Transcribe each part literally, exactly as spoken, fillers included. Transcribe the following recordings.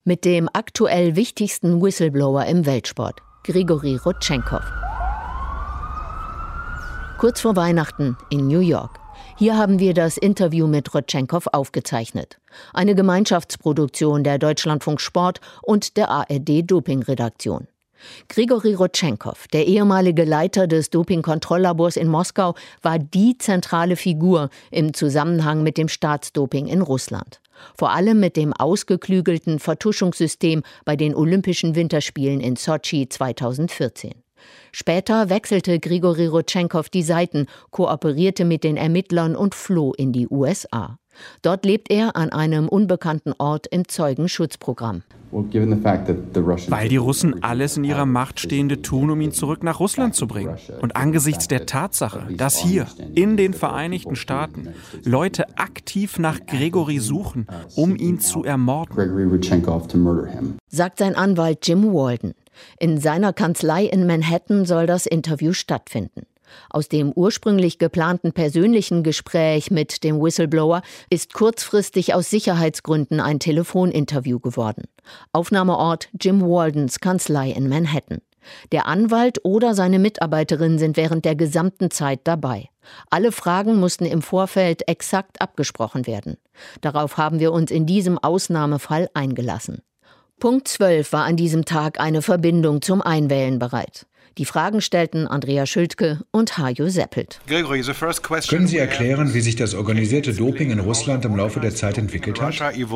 Mit dem aktuell wichtigsten Whistleblower im Weltsport, Grigori Rodchenkov. Kurz vor Weihnachten in New York. Hier haben wir das Interview mit Rodchenkov aufgezeichnet. Eine Gemeinschaftsproduktion der Deutschlandfunk Sport und der A R D-Doping-Redaktion. Grigori Rodchenkov, der ehemalige Leiter des Dopingkontrolllabors in Moskau, war die zentrale Figur im Zusammenhang mit dem Staatsdoping in Russland. Vor allem mit dem ausgeklügelten Vertuschungssystem bei den Olympischen Winterspielen in Sotschi zweitausendvierzehn. Später wechselte Grigori Rodchenkov die Seiten, kooperierte mit den Ermittlern und floh in die U S A. Dort lebt er an einem unbekannten Ort im Zeugenschutzprogramm. Weil die Russen alles in ihrer Macht Stehende tun, um ihn zurück nach Russland zu bringen. Und angesichts der Tatsache, dass hier in den Vereinigten Staaten Leute aktiv nach Grigori suchen, um ihn zu ermorden, sagt sein Anwalt Jim Walden. In seiner Kanzlei in Manhattan soll das Interview stattfinden. Aus dem ursprünglich geplanten persönlichen Gespräch mit dem Whistleblower ist kurzfristig aus Sicherheitsgründen ein Telefoninterview geworden. Aufnahmeort Jim Waldens Kanzlei in Manhattan. Der Anwalt oder seine Mitarbeiterin sind während der gesamten Zeit dabei. Alle Fragen mussten im Vorfeld exakt abgesprochen werden. Darauf haben wir uns in diesem Ausnahmefall eingelassen. Punkt zwölf war an diesem Tag eine Verbindung zum Einwählen bereit. Die Fragen stellten Andrea Schültke und Hajo Seppelt. Können Sie erklären, wie sich das organisierte Doping in Russland im Laufe der Zeit entwickelt hat?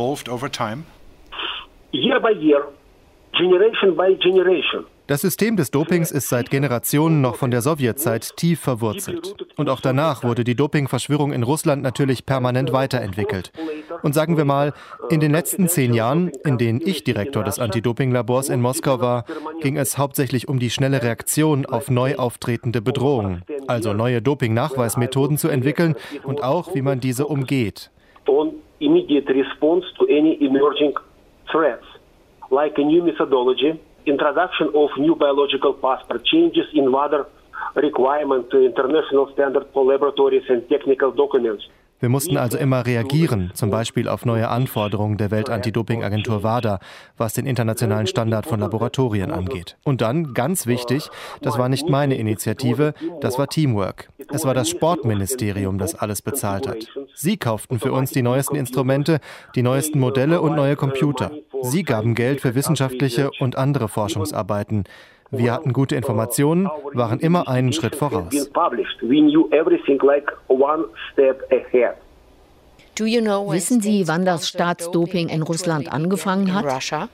Year by year, generation by generation. Das System des Dopings ist seit Generationen noch von der Sowjetzeit tief verwurzelt. Und auch danach wurde die Dopingverschwörung in Russland natürlich permanent weiterentwickelt. Und sagen wir mal, in den letzten zehn Jahren, in denen ich Direktor des Anti-Doping-Labors in Moskau war, ging es hauptsächlich um die schnelle Reaktion auf neu auftretende Bedrohungen. Also neue Doping-Nachweismethoden zu entwickeln und auch, wie man diese umgeht. Like a new methodology, introduction of new biological passport, changes in WADA requirement to international standard for laboratories and technical documents. Wir mussten also immer reagieren, zum Beispiel auf neue Anforderungen der Welt-Anti-Doping-Agentur WADA, was den internationalen Standard von Laboratorien angeht. Und dann, ganz wichtig, das war nicht meine Initiative, das war Teamwork. Es war das Sportministerium, das alles bezahlt hat. Sie kauften für uns die neuesten Instrumente, die neuesten Modelle und neue Computer. Sie gaben Geld für wissenschaftliche und andere Forschungsarbeiten. Wir hatten gute Informationen, waren immer einen Schritt voraus. Wissen Sie, wann das Staatsdoping in Russland angefangen hat?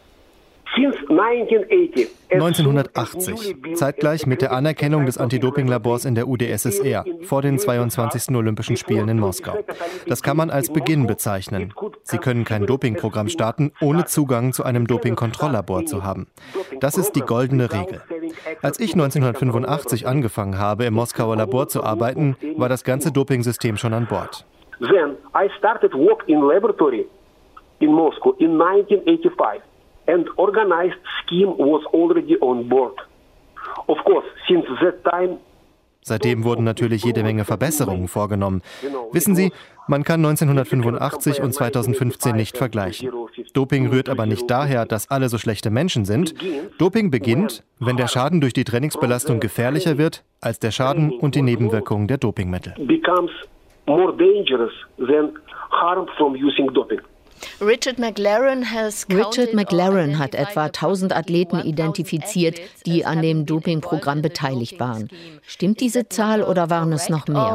neunzehnhundertachtzig, zeitgleich mit der Anerkennung des Anti-Doping-Labors in der U d S S R, vor den zweiundzwanzigsten Olympischen Spielen in Moskau. Das kann man als Beginn bezeichnen. Sie können kein Dopingprogramm starten, ohne Zugang zu einem Dopingkontrolllabor zu haben. Das ist die goldene Regel. Als ich neunzehnhundertfünfundachtzig angefangen habe, im Moskauer Labor zu arbeiten, war das ganze Dopingsystem schon an Bord. Then I started work in laboratory in Moscow in nineteen eighty-five. And organized scheme was already on board. Of course, since that time. Seitdem wurden natürlich jede Menge Verbesserungen vorgenommen. Wissen Sie, man kann neunzehnhundertfünfundachtzig und zweitausendfünfzehn nicht vergleichen. Doping rührt aber nicht daher, dass alle so schlechte Menschen sind. Doping beginnt, wenn der Schaden durch die Trainingsbelastung gefährlicher wird als der Schaden und die Nebenwirkungen der Dopingmittel. Becomes more dangerous than harm from using doping. Richard McLaren, Richard McLaren hat etwa tausend Athleten identifiziert, die an dem Dopingprogramm beteiligt waren. Stimmt diese Zahl oder waren es noch mehr?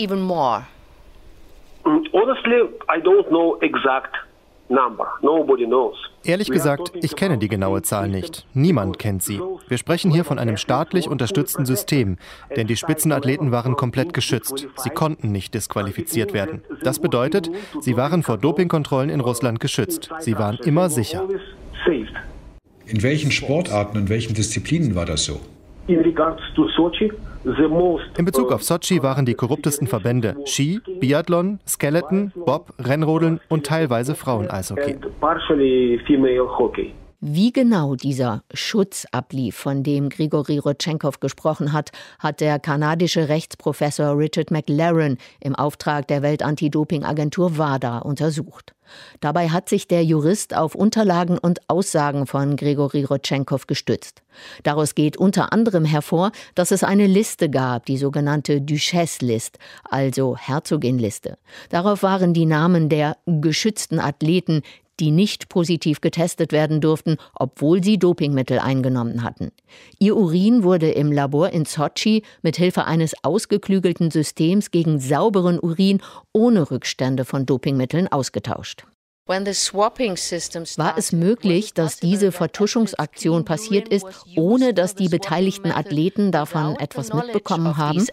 Honestly, I don't know exact number. Nobody knows. Ehrlich gesagt, ich kenne die genaue Zahl nicht. Niemand kennt sie. Wir sprechen hier von einem staatlich unterstützten System, denn die Spitzenathleten waren komplett geschützt. Sie konnten nicht disqualifiziert werden. Das bedeutet, sie waren vor Dopingkontrollen in Russland geschützt. Sie waren immer sicher. In welchen Sportarten und welchen Disziplinen war das so? In Bezug auf Sotschi waren die korruptesten Verbände Ski, Biathlon, Skeleton, Bob, Rennrodeln und teilweise Frauen-Eishockey. Wie genau dieser Schutz ablief, von dem Grigori Rodchenkov gesprochen hat, hat der kanadische Rechtsprofessor Richard McLaren im Auftrag der Welt-Anti-Doping-Agentur WADA untersucht. Dabei hat sich der Jurist auf Unterlagen und Aussagen von Grigori Rodchenkov gestützt. Daraus geht unter anderem hervor, dass es eine Liste gab, die sogenannte Duchesse-List, also Herzogin-Liste. Darauf waren die Namen der geschützten Athleten, die nicht positiv getestet werden durften, obwohl sie Dopingmittel eingenommen hatten. Ihr Urin wurde im Labor in Sotschi mit Hilfe eines ausgeklügelten Systems gegen sauberen Urin ohne Rückstände von Dopingmitteln ausgetauscht. War es möglich, dass diese Vertuschungsaktion passiert ist, ohne dass die beteiligten Athleten davon etwas mitbekommen haben?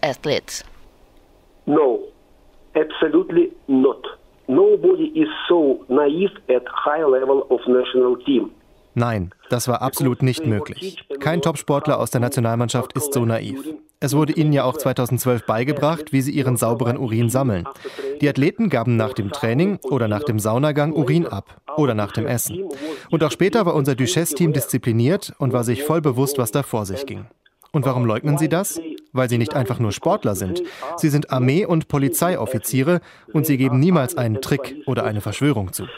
No, absolutely not. Nobody is so naive at high level of national team. Nein, das war absolut nicht möglich. Kein Topsportler aus der Nationalmannschaft ist so naiv. Es wurde ihnen ja auch zweitausendzwölf beigebracht, wie sie ihren sauberen Urin sammeln. Die Athleten gaben nach dem Training oder nach dem Saunagang Urin ab oder nach dem Essen. Und auch später war unser Duchesse-Team diszipliniert und war sich voll bewusst, was da vor sich ging. Und warum leugnen sie das? Weil sie nicht einfach nur Sportler sind. Sie sind Armee- und Polizeioffiziere und sie geben niemals einen Trick oder eine Verschwörung zu.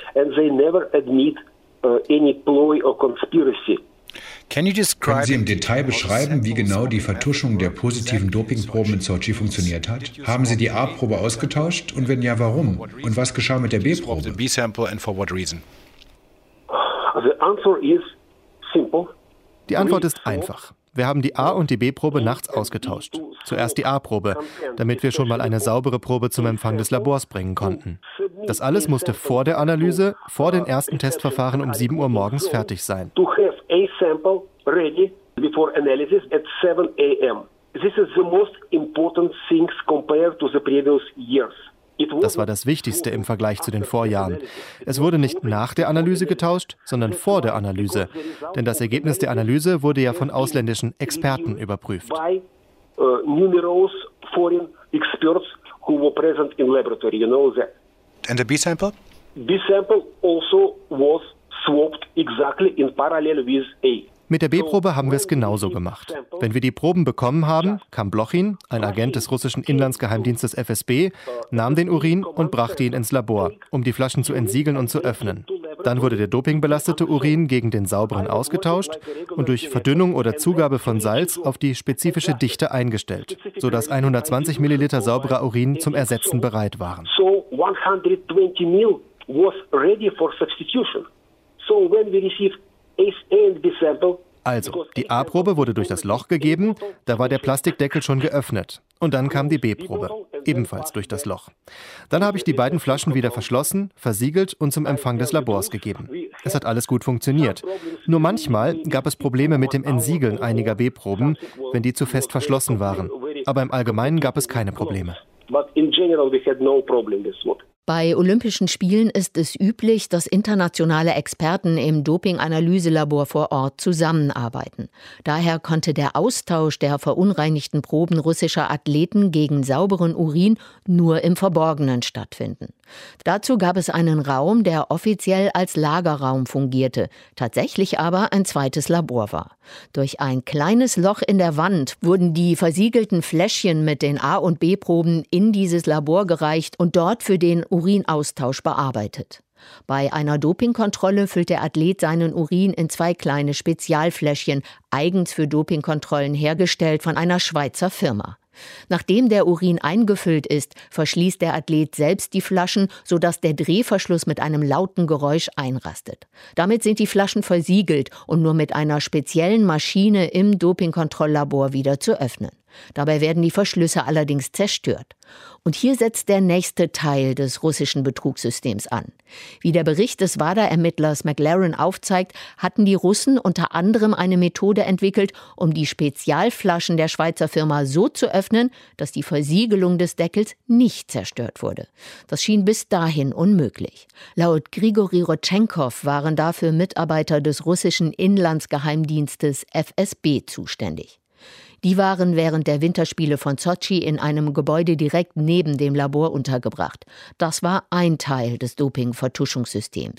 Können Sie im Detail beschreiben, wie genau die Vertuschung der positiven Dopingproben in Sotschi funktioniert hat? Haben Sie die A-Probe ausgetauscht? Und wenn ja, warum? Und was geschah mit der B-Probe? Die Antwort ist einfach. Wir haben die A- und die B-Probe nachts ausgetauscht. Zuerst die A-Probe, damit wir schon mal eine saubere Probe zum Empfang des Labors bringen konnten. Das alles musste vor der Analyse, vor den ersten Testverfahren um sieben Uhr morgens fertig sein. Das war das Wichtigste im Vergleich zu den Vorjahren. Es wurde nicht nach der Analyse getauscht, sondern vor der Analyse. Denn das Ergebnis der Analyse wurde ja von ausländischen Experten überprüft. And the B-sample? B-sample also was swapped exactly in parallel with A. Mit der B-Probe haben wir es genauso gemacht. Wenn wir die Proben bekommen haben, kam Blochin, ein Agent des russischen Inlandsgeheimdienstes F S B, nahm den Urin und brachte ihn ins Labor, um die Flaschen zu entsiegeln und zu öffnen. Dann wurde der dopingbelastete Urin gegen den sauberen ausgetauscht und durch Verdünnung oder Zugabe von Salz auf die spezifische Dichte eingestellt, sodass hundertzwanzig Milliliter sauberer Urin zum Ersetzen bereit waren. So hundertzwanzig Milliliter was ready for substitution. So when we received Also, die A-Probe wurde durch das Loch gegeben, da war der Plastikdeckel schon geöffnet. Und dann kam die B-Probe, ebenfalls durch das Loch. Dann habe ich die beiden Flaschen wieder verschlossen, versiegelt und zum Empfang des Labors gegeben. Es hat alles gut funktioniert. Nur manchmal gab es Probleme mit dem Entsiegeln einiger B-Proben, wenn die zu fest verschlossen waren. Aber im Allgemeinen gab es keine Probleme. Bei Olympischen Spielen ist es üblich, dass internationale Experten im Doping-Analyselabor vor Ort zusammenarbeiten. Daher konnte der Austausch der verunreinigten Proben russischer Athleten gegen sauberen Urin nur im Verborgenen stattfinden. Dazu gab es einen Raum, der offiziell als Lagerraum fungierte, tatsächlich aber ein zweites Labor war. Durch ein kleines Loch in der Wand wurden die versiegelten Fläschchen mit den A- und B-Proben in dieses Labor gereicht und dort für den Urinaustausch bearbeitet. Bei einer Dopingkontrolle füllt der Athlet seinen Urin in zwei kleine Spezialfläschchen, eigens für Dopingkontrollen hergestellt von einer Schweizer Firma. Nachdem der Urin eingefüllt ist, verschließt der Athlet selbst die Flaschen, sodass der Drehverschluss mit einem lauten Geräusch einrastet. Damit sind die Flaschen versiegelt und nur mit einer speziellen Maschine im Dopingkontrolllabor wieder zu öffnen. Dabei werden die Verschlüsse allerdings zerstört. Und hier setzt der nächste Teil des russischen Betrugssystems an. Wie der Bericht des WADA-Ermittlers McLaren aufzeigt, hatten die Russen unter anderem eine Methode entwickelt, um die Spezialflaschen der Schweizer Firma so zu öffnen, dass die Versiegelung des Deckels nicht zerstört wurde. Das schien bis dahin unmöglich. Laut Grigori Rodchenkov waren dafür Mitarbeiter des russischen Inlandsgeheimdienstes F S B zuständig. Die waren während der Winterspiele von Sotschi in einem Gebäude direkt neben dem Labor untergebracht. Das war ein Teil des Doping-Vertuschungssystems.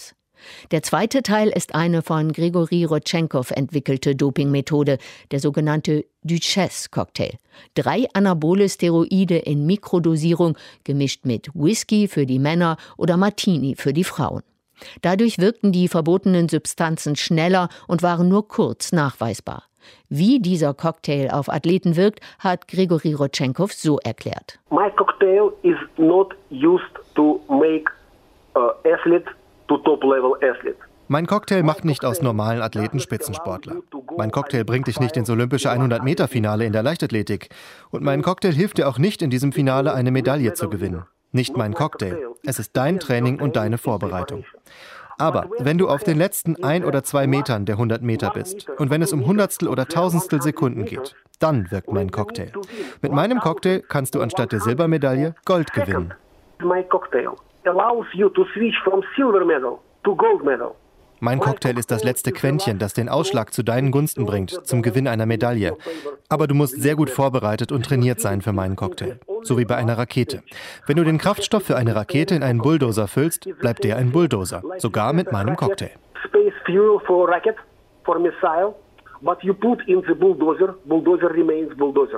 Der zweite Teil ist eine von Grigori Rodchenkov entwickelte Dopingmethode, der sogenannte Duchesse-Cocktail. Drei anabole Steroide in Mikrodosierung, gemischt mit Whisky für die Männer oder Martini für die Frauen. Dadurch wirkten die verbotenen Substanzen schneller und waren nur kurz nachweisbar. Wie dieser Cocktail auf Athleten wirkt, hat Grigori Rodchenkov so erklärt. My cocktail is not used to make uh, athlete to top level athlete. Mein Cocktail macht nicht aus normalen Athleten Spitzensportler. Mein Cocktail bringt dich nicht ins olympische hundert-Meter-Finale in der Leichtathletik. Und mein Cocktail hilft dir auch nicht, in diesem Finale eine Medaille zu gewinnen. Nicht mein Cocktail. Es ist dein Training und deine Vorbereitung. Aber wenn du auf den letzten ein oder zwei Metern der hundert Meter bist und wenn es um Hundertstel oder Tausendstel Sekunden geht, dann wirkt mein Cocktail. Mit meinem Cocktail kannst du anstatt der Silbermedaille Gold gewinnen. My cocktail allows you to switch from silver medal to gold medal. Mein Cocktail ist das letzte Quäntchen, das den Ausschlag zu deinen Gunsten bringt, zum Gewinn einer Medaille. Aber du musst sehr gut vorbereitet und trainiert sein für meinen Cocktail. So wie bei einer Rakete. Wenn du den Kraftstoff für eine Rakete in einen Bulldozer füllst, bleibt der ein Bulldozer. Sogar mit meinem Cocktail. Space fuel for rocket, for missile, but you put in the bulldozer, bulldozer remains bulldozer.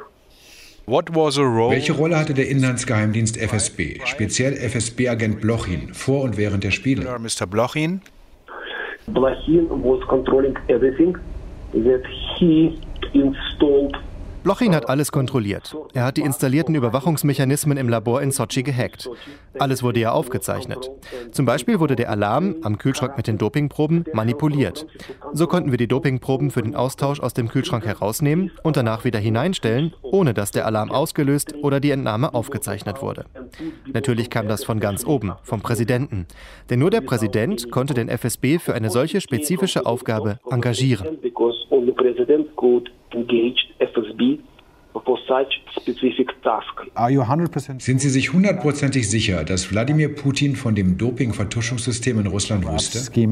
Welche Rolle hatte der Inlandsgeheimdienst F S B, speziell F S B-Agent Blochin, vor und während der Spiele? Mister Blochin? Blochin was controlling everything that he installed. Blochin hat alles kontrolliert. Er hat die installierten Überwachungsmechanismen im Labor in Sotschi gehackt. Alles wurde ja aufgezeichnet. Zum Beispiel wurde der Alarm am Kühlschrank mit den Dopingproben manipuliert. So konnten wir die Dopingproben für den Austausch aus dem Kühlschrank herausnehmen und danach wieder hineinstellen, ohne dass der Alarm ausgelöst oder die Entnahme aufgezeichnet wurde. Natürlich kam das von ganz oben, vom Präsidenten. Denn nur der Präsident konnte den F S B für eine solche spezifische Aufgabe engagieren. Sind Sie sich hundertprozentig sicher, dass Wladimir Putin von dem Doping-Vertuschungssystem in Russland wusste? I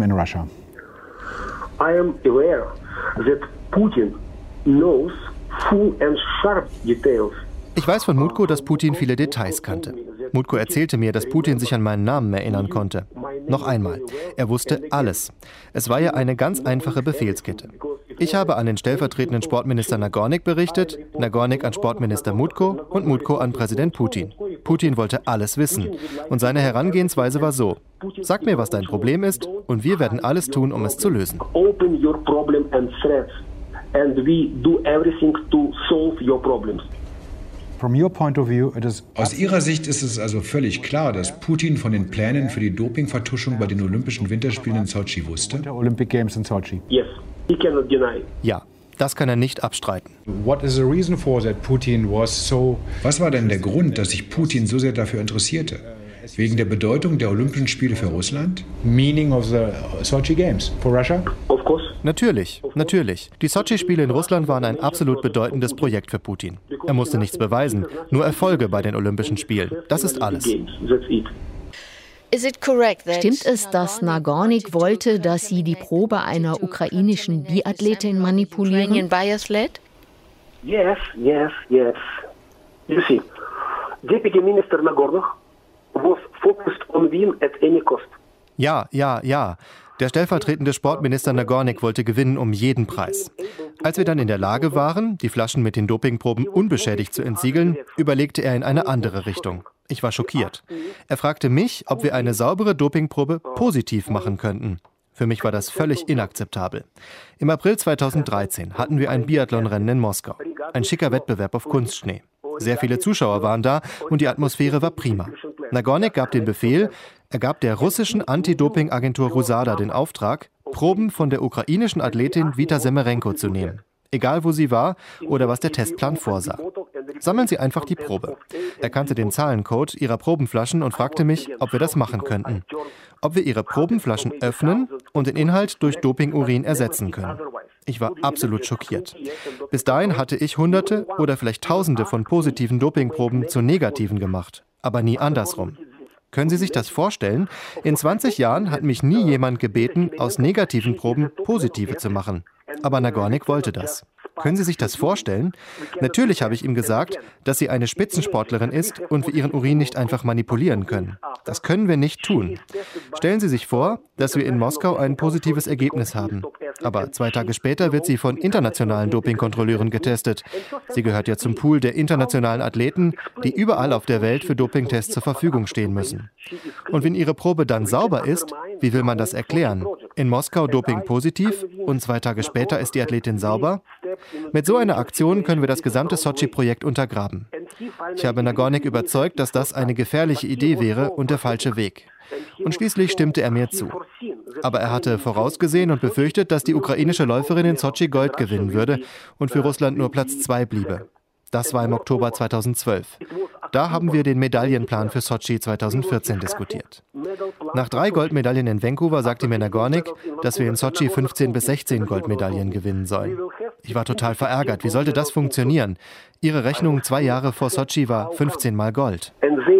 am aware that Putin knows full and sharp details. Ich weiß von Mutko, dass Putin viele Details kannte. Mutko erzählte mir, dass Putin sich an meinen Namen erinnern konnte. Noch einmal, er wusste alles. Es war ja eine ganz einfache Befehlskette. Ich habe an den stellvertretenden Sportminister Nagornyk berichtet, Nagornyk an Sportminister Mutko und Mutko an Präsident Putin. Putin wollte alles wissen. Und seine Herangehensweise war so: Sag mir, was dein Problem ist, und wir werden alles tun, um es zu lösen. Open your problem and threats, and we do everything to solve your problems. Aus Ihrer Sicht ist es also völlig klar, dass Putin von den Plänen für die Dopingvertuschung bei den Olympischen Winterspielen in Sotschi wusste? Yes, he cannot deny. Ja, das kann er nicht abstreiten. Was war denn der Grund, dass sich Putin so sehr dafür interessierte? Wegen der Bedeutung der Olympischen Spiele für Russland? Meaning of the Sochi Games for Russia? Of course. Natürlich, natürlich. Die Sotschi-Spiele in Russland waren ein absolut bedeutendes Projekt für Putin. Er musste nichts beweisen, nur Erfolge bei den Olympischen Spielen. Das ist alles. Stimmt es, dass Nagornyk wollte, dass sie die Probe einer ukrainischen Biathletin manipulieren? Yes, yes, yes. You see, Deputy Minister Nagornyk was focused on win at any cost. Ja, ja, ja. Der stellvertretende Sportminister Nagornyk wollte gewinnen um jeden Preis. Als wir dann in der Lage waren, die Flaschen mit den Dopingproben unbeschädigt zu entsiegeln, überlegte er in eine andere Richtung. Ich war schockiert. Er fragte mich, ob wir eine saubere Dopingprobe positiv machen könnten. Für mich war das völlig inakzeptabel. Im April zweitausenddreizehn hatten wir ein Biathlonrennen in Moskau. Ein schicker Wettbewerb auf Kunstschnee. Sehr viele Zuschauer waren da und die Atmosphäre war prima. Nagornyk gab den Befehl, er gab der russischen Anti-Doping-Agentur Rusada den Auftrag, Proben von der ukrainischen Athletin Vita Semerenko zu nehmen. Egal wo sie war oder was der Testplan vorsah. Sammeln Sie einfach die Probe. Er kannte den Zahlencode ihrer Probenflaschen und fragte mich, ob wir das machen könnten. Ob wir ihre Probenflaschen öffnen und den Inhalt durch Dopingurin ersetzen können. Ich war absolut schockiert. Bis dahin hatte ich Hunderte oder vielleicht Tausende von positiven Dopingproben zu negativen gemacht, aber nie andersrum. Können Sie sich das vorstellen? In zwanzig Jahren hat mich nie jemand gebeten, aus negativen Proben positive zu machen. Aber Nagornyk wollte das. Können Sie sich das vorstellen? Natürlich habe ich ihm gesagt, dass sie eine Spitzensportlerin ist und wir ihren Urin nicht einfach manipulieren können. Das können wir nicht tun. Stellen Sie sich vor, dass wir in Moskau ein positives Ergebnis haben. Aber zwei Tage später wird sie von internationalen Dopingkontrolleuren getestet. Sie gehört ja zum Pool der internationalen Athleten, die überall auf der Welt für Dopingtests zur Verfügung stehen müssen. Und wenn ihre Probe dann sauber ist, wie will man das erklären? In Moskau Doping positiv und zwei Tage später ist die Athletin sauber? Mit so einer Aktion können wir das gesamte Sotschi-Projekt untergraben. Ich habe Nagornyk überzeugt, dass das eine gefährliche Idee wäre und der falsche Weg. Und schließlich stimmte er mir zu. Aber er hatte vorausgesehen und befürchtet, dass die ukrainische Läuferin in Sotschi Gold gewinnen würde und für Russland nur Platz zwei bliebe. Das war im Oktober zweitausendzwölf. Da haben wir den Medaillenplan für Sotschi zweitausendvierzehn diskutiert. Nach drei Goldmedaillen in Vancouver sagte mir Nagornyk, dass wir in Sotschi fünfzehn bis sechzehn Goldmedaillen gewinnen sollen. Ich war total verärgert. Wie sollte das funktionieren? Ihre Rechnung zwei Jahre vor Sotschi war fünfzehn Mal Gold.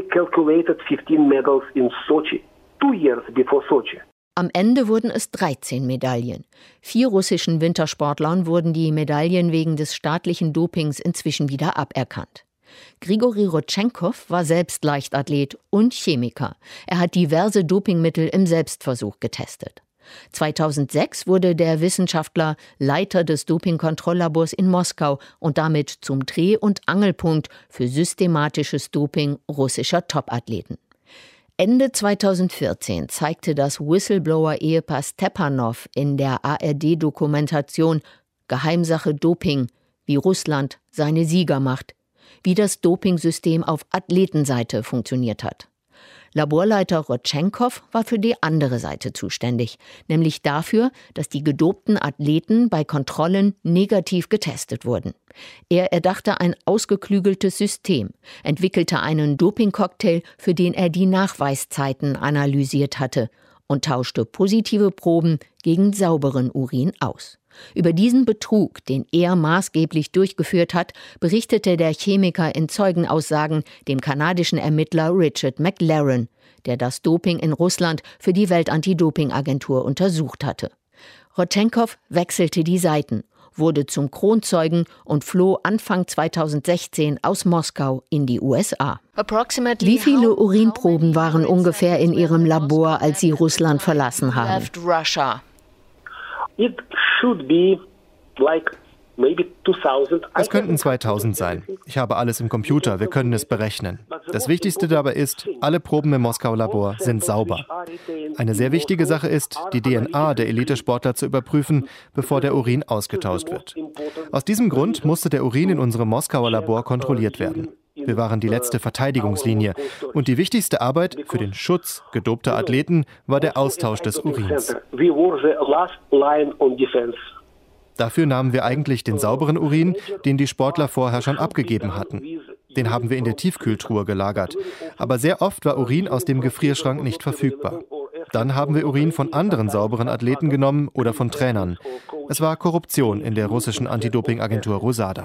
Am Ende wurden es dreizehn Medaillen. Vier russischen Wintersportlern wurden die Medaillen wegen des staatlichen Dopings inzwischen wieder aberkannt. Grigori Rodchenkov war selbst Leichtathlet und Chemiker. Er hat diverse Dopingmittel im Selbstversuch getestet. zweitausendsechs wurde der Wissenschaftler Leiter des Dopingkontrolllabors in Moskau und damit zum Dreh- und Angelpunkt für systematisches Doping russischer Topathleten. Ende zweitausendvierzehn zeigte das Whistleblower-Ehepaar Stepanov in der A R D-Dokumentation Geheimsache Doping, wie Russland seine Sieger macht, wie das Dopingsystem auf Athletenseite funktioniert hat. Laborleiter Rodchenkov war für die andere Seite zuständig, nämlich dafür, dass die gedopten Athleten bei Kontrollen negativ getestet wurden. Er erdachte ein ausgeklügeltes System, entwickelte einen Dopingcocktail, für den er die Nachweiszeiten analysiert hatte und tauschte positive Proben gegen sauberen Urin aus. Über diesen Betrug, den er maßgeblich durchgeführt hat, berichtete der Chemiker in Zeugenaussagen dem kanadischen Ermittler Richard McLaren, der das Doping in Russland für die Weltantidopingagentur untersucht hatte. Rodchenkov wechselte die Seiten, wurde zum Kronzeugen und floh Anfang zweitausendsechzehn aus Moskau in die U S A. Wie viele Urinproben waren ungefähr in Ihrem Labor, als Sie Russland verlassen haben? It should be like maybe two thousand. Es könnten zweitausend sein. Ich habe alles im Computer, wir können es berechnen. Das Wichtigste dabei ist, alle Proben im Moskau-Labor sind sauber. Eine sehr wichtige Sache ist, die D N A der Elitesportler zu überprüfen, bevor der Urin ausgetauscht wird. Aus diesem Grund musste der Urin in unserem Moskauer Labor kontrolliert werden. Wir waren die letzte Verteidigungslinie. Und die wichtigste Arbeit für den Schutz gedopter Athleten war der Austausch des Urins. Dafür nahmen wir eigentlich den sauberen Urin, den die Sportler vorher schon abgegeben hatten. Den haben wir in der Tiefkühltruhe gelagert. Aber sehr oft war Urin aus dem Gefrierschrank nicht verfügbar. Dann haben wir Urin von anderen sauberen Athleten genommen oder von Trainern. Es war Korruption in der russischen Antidopingagentur Rusada.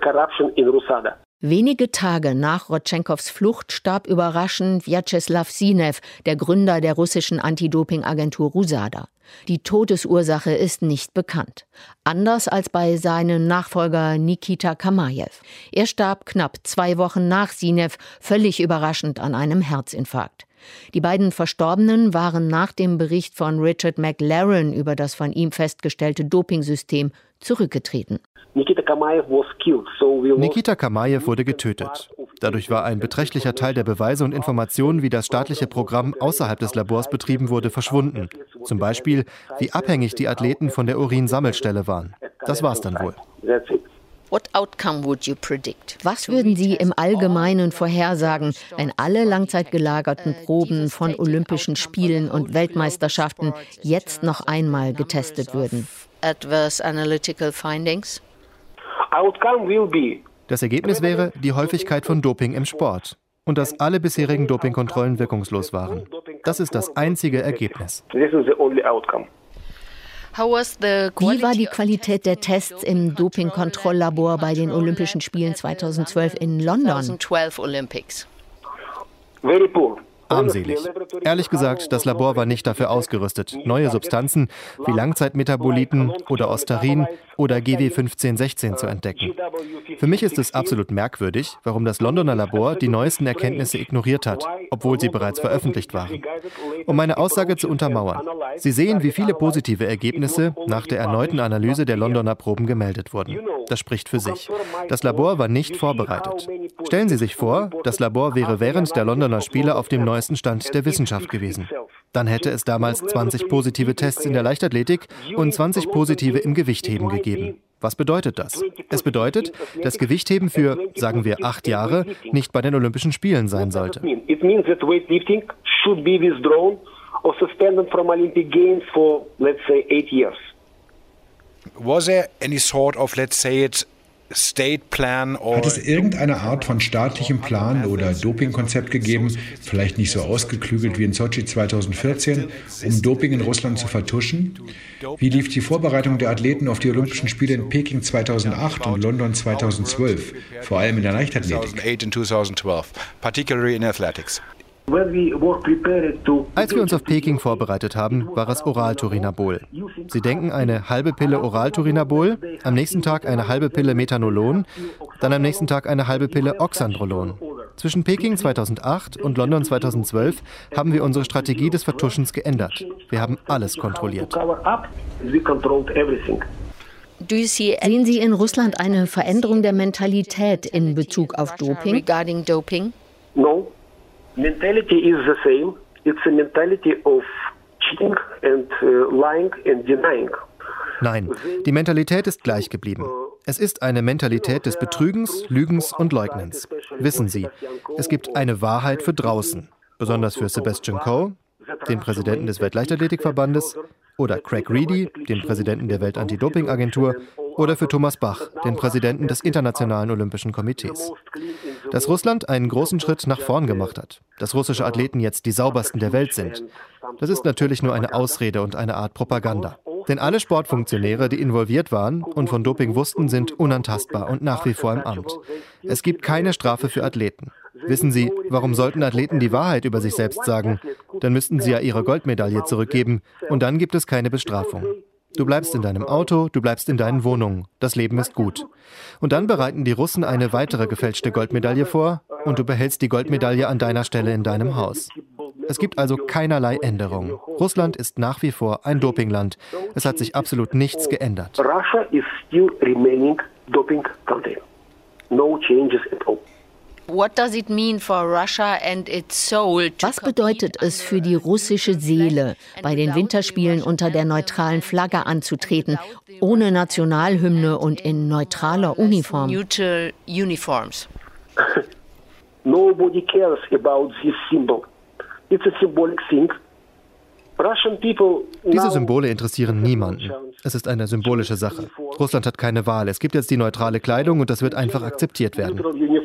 Wenige Tage nach Rodchenkovs Flucht starb überraschend Vyacheslav Sinev, der Gründer der russischen Antidopingagentur Rusada. Die Todesursache ist nicht bekannt. Anders als bei seinem Nachfolger Nikita Kamajew. Er starb knapp zwei Wochen nach Sinev völlig überraschend an einem Herzinfarkt. Die beiden Verstorbenen waren nach dem Bericht von Richard McLaren über das von ihm festgestellte Dopingsystem zurückgetreten. Nikita Kamajew wurde getötet. Dadurch war ein beträchtlicher Teil der Beweise und Informationen, wie das staatliche Programm außerhalb des Labors betrieben wurde, verschwunden. Zum Beispiel, wie abhängig die Athleten von der Urinsammelstelle waren. Das war's dann wohl. Was würden Sie im Allgemeinen vorhersagen, wenn alle langzeitgelagerten Proben von Olympischen Spielen und Weltmeisterschaften jetzt noch einmal getestet würden? Das Ergebnis wäre die Häufigkeit von Doping im Sport und dass alle bisherigen Dopingkontrollen wirkungslos waren. Das ist das einzige Ergebnis. Wie war die Qualität der Tests im Dopingkontrolllabor bei den Olympischen Spielen zweitausendzwölf in London? Armselig. Ehrlich gesagt, das Labor war nicht dafür ausgerüstet, neue Substanzen wie Langzeitmetaboliten oder Ostarin oder G W fünfzehn sechzehn zu entdecken. Für mich ist es absolut merkwürdig, warum das Londoner Labor die neuesten Erkenntnisse ignoriert hat, obwohl sie bereits veröffentlicht waren. Um meine Aussage zu untermauern: Sie sehen, wie viele positive Ergebnisse nach der erneuten Analyse der Londoner Proben gemeldet wurden. Das spricht für sich. Das Labor war nicht vorbereitet. Stellen Sie sich vor, das Labor wäre während der Londoner Spiele auf dem neuesten Stand der Wissenschaft gewesen. Dann hätte es damals zwanzig positive Tests in der Leichtathletik und zwanzig positive im Gewichtheben gegeben. Was bedeutet das? Es bedeutet, dass Gewichtheben für, sagen wir, acht Jahre nicht bei den Olympischen Spielen sein sollte. It means that weightlifting should be withdrawn or suspended from Olympic Games for, let's say, eight years. Was there any sort of, let's say it, state plan or Hat es irgendeine Art von staatlichem Plan oder Dopingkonzept gegeben, vielleicht nicht so ausgeklügelt wie in Sotschi zweitausendvierzehn, um Doping in Russland zu vertuschen? Wie lief die Vorbereitung der Athleten auf die Olympischen Spiele in Peking zweitausendacht und London zweitausendzwölf, vor allem in der Leichtathletik? Als wir uns auf Peking vorbereitet haben, war es Oral-Turinabol. Sie denken eine halbe Pille Oral-Turinabol, am nächsten Tag eine halbe Pille Methanolon, dann am nächsten Tag eine halbe Pille Oxandrolon. Zwischen Peking zweitausendacht und London zweitausendzwölf haben wir unsere Strategie des Vertuschens geändert. Wir haben alles kontrolliert. Sehen Sie in Russland eine Veränderung der Mentalität in Bezug auf Doping? No. Mentality is the same. It's a mentality of cheating and uh, lying and denying. Nein, die Mentalität ist gleich geblieben. Es ist eine Mentalität des Betrügens, Lügens und Leugnens. Wissen Sie, es gibt eine Wahrheit für draußen, besonders für Sebastian Coe, den Präsidenten des Weltleichtathletikverbandes, oder Craig Reedy, den Präsidenten der Welt-Anti-Doping-Agentur, oder für Thomas Bach, den Präsidenten des Internationalen Olympischen Komitees. Dass Russland einen großen Schritt nach vorn gemacht hat, dass russische Athleten jetzt die saubersten der Welt sind, das ist natürlich nur eine Ausrede und eine Art Propaganda. Denn alle Sportfunktionäre, die involviert waren und von Doping wussten, sind unantastbar und nach wie vor im Amt. Es gibt keine Strafe für Athleten. Wissen Sie, warum sollten Athleten die Wahrheit über sich selbst sagen? Dann müssten sie ja ihre Goldmedaille zurückgeben und dann gibt es keine Bestrafung. Du bleibst in deinem Auto, du bleibst in deinen Wohnungen. Das Leben ist gut. Und dann bereiten die Russen eine weitere gefälschte Goldmedaille vor und du behältst die Goldmedaille an deiner Stelle in deinem Haus. Es gibt also keinerlei Änderungen. Russland ist nach wie vor ein Dopingland. Es hat sich absolut nichts geändert. Russia is still remaining doping country. No changes at all. Was bedeutet es für die russische Seele, bei den Winterspielen unter der neutralen Flagge anzutreten, ohne Nationalhymne und in neutraler Uniform? Nobody cares about this symbol. It's a symbolic thing. Diese Symbole interessieren niemanden. Es ist eine symbolische Sache. Russland hat keine Wahl. Es gibt jetzt die neutrale Kleidung und das wird einfach akzeptiert werden.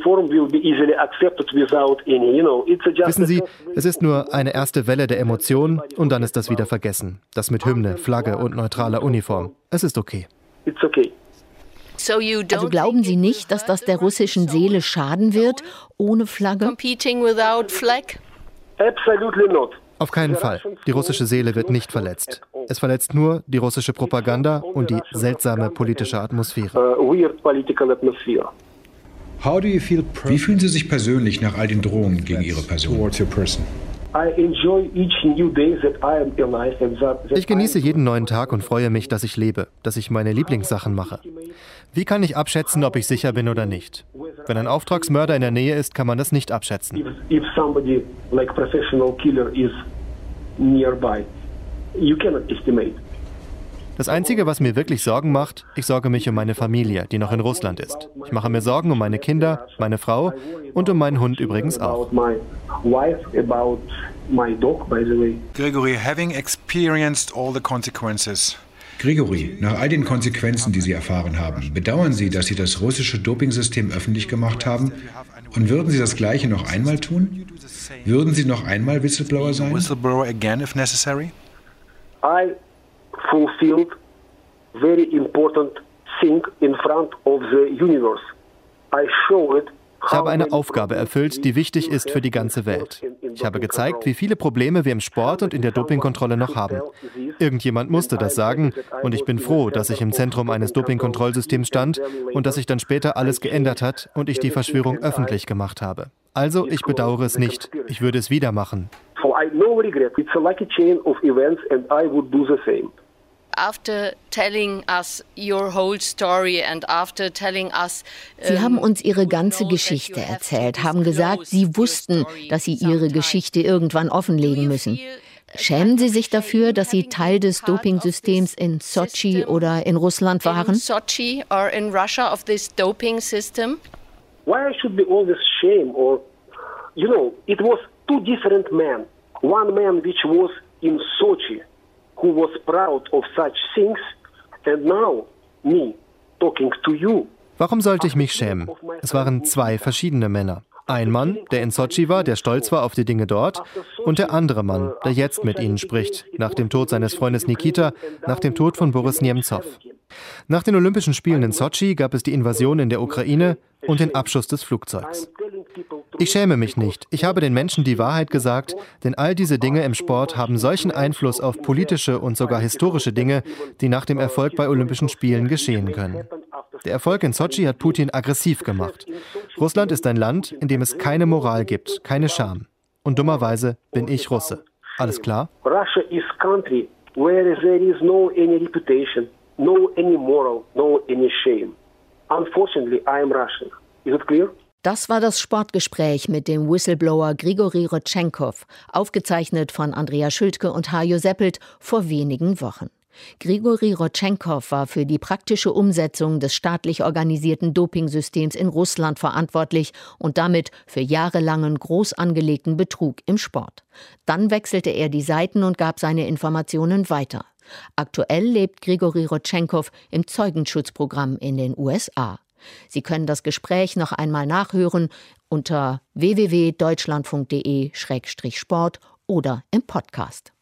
Wissen Sie, es ist nur eine erste Welle der Emotionen und dann ist das wieder vergessen. Das mit Hymne, Flagge und neutraler Uniform. Es ist okay. Also glauben Sie nicht, dass das der russischen Seele schaden wird, ohne Flagge? Absolutely not. Auf keinen Fall. Die russische Seele wird nicht verletzt. Es verletzt nur die russische Propaganda und die seltsame politische Atmosphäre. Wie fühlen Sie sich persönlich nach all den Drohungen gegen Ihre Person? Ich genieße jeden neuen Tag und freue mich, dass ich lebe, dass ich meine Lieblingssachen mache. Wie kann ich abschätzen, ob ich sicher bin oder nicht? Wenn ein Auftragsmörder in der Nähe ist, kann man das nicht abschätzen. Das Einzige, was mir wirklich Sorgen macht, ich sorge mich um meine Familie, die noch in Russland ist. Ich mache mir Sorgen um meine Kinder, meine Frau und um meinen Hund übrigens auch. Grigori, having experienced all the consequences. Grigori, nach all den Konsequenzen, die Sie erfahren haben, bedauern Sie, dass Sie das russische Dopingsystem öffentlich gemacht haben? Und würden Sie das Gleiche noch einmal tun? Würden Sie noch einmal Whistleblower sein? Whistleblower again, if necessary? I fulfilled very important thing in front of the universe. I showed Ich habe eine Aufgabe erfüllt, die wichtig ist für die ganze Welt. Ich habe gezeigt, wie viele Probleme wir im Sport und in der Dopingkontrolle noch haben. Irgendjemand musste das sagen und ich bin froh, dass ich im Zentrum eines Dopingkontrollsystems stand und dass sich dann später alles geändert hat und ich die Verschwörung öffentlich gemacht habe. Also, ich bedauere es nicht. Ich würde es wieder machen. So I no regret. It's a lucky chain of events and I would do the same. After telling us your whole story and after telling us, Sie haben uns Ihre ganze Geschichte erzählt, haben gesagt, Sie wussten, dass Sie Ihre Geschichte irgendwann offenlegen müssen. Schämen Sie sich dafür, dass Sie Teil des Dopingsystems in Sochi oder in Russland waren? Sochi or in Russia of this doping system? Why I should be all this shame or, you know, it was two different men. One man which was in Sochi, who was proud of such things, and now me talking to you. Warum sollte ich mich schämen? Es waren zwei verschiedene Männer. Ein Mann, der in Sochi war, der stolz war auf die Dinge dort, und der andere Mann, der jetzt mit Ihnen spricht, nach dem Tod seines Freundes Nikita, nach dem Tod von Boris Nemzow. Nach den Olympischen Spielen in Sochi gab es die Invasion in der Ukraine und den Abschuss des Flugzeugs. Ich schäme mich nicht. Ich habe den Menschen die Wahrheit gesagt, denn all diese Dinge im Sport haben solchen Einfluss auf politische und sogar historische Dinge, die nach dem Erfolg bei Olympischen Spielen geschehen können. Der Erfolg in Sochi hat Putin aggressiv gemacht. Russland ist ein Land, in dem es keine Moral gibt, keine Scham. Und dummerweise bin ich Russe. Alles klar? Russia is country where there is no any reputation, no any moral, no any shame. Unfortunately, I am Russian. Is it clear? Das war das Sportgespräch mit dem Whistleblower Grigori Rodchenkov, aufgezeichnet von Andrea Schültke und Hajo Seppelt vor wenigen Wochen. Grigori Rodchenkov war für die praktische Umsetzung des staatlich organisierten Dopingsystems in Russland verantwortlich und damit für jahrelangen groß angelegten Betrug im Sport. Dann wechselte er die Seiten und gab seine Informationen weiter. Aktuell lebt Grigori Rodchenkov im Zeugenschutzprogramm in den U S A. Sie können das Gespräch noch einmal nachhören unter w w w punkt deutschlandfunk punkt de Schrägstrich Sport oder im Podcast.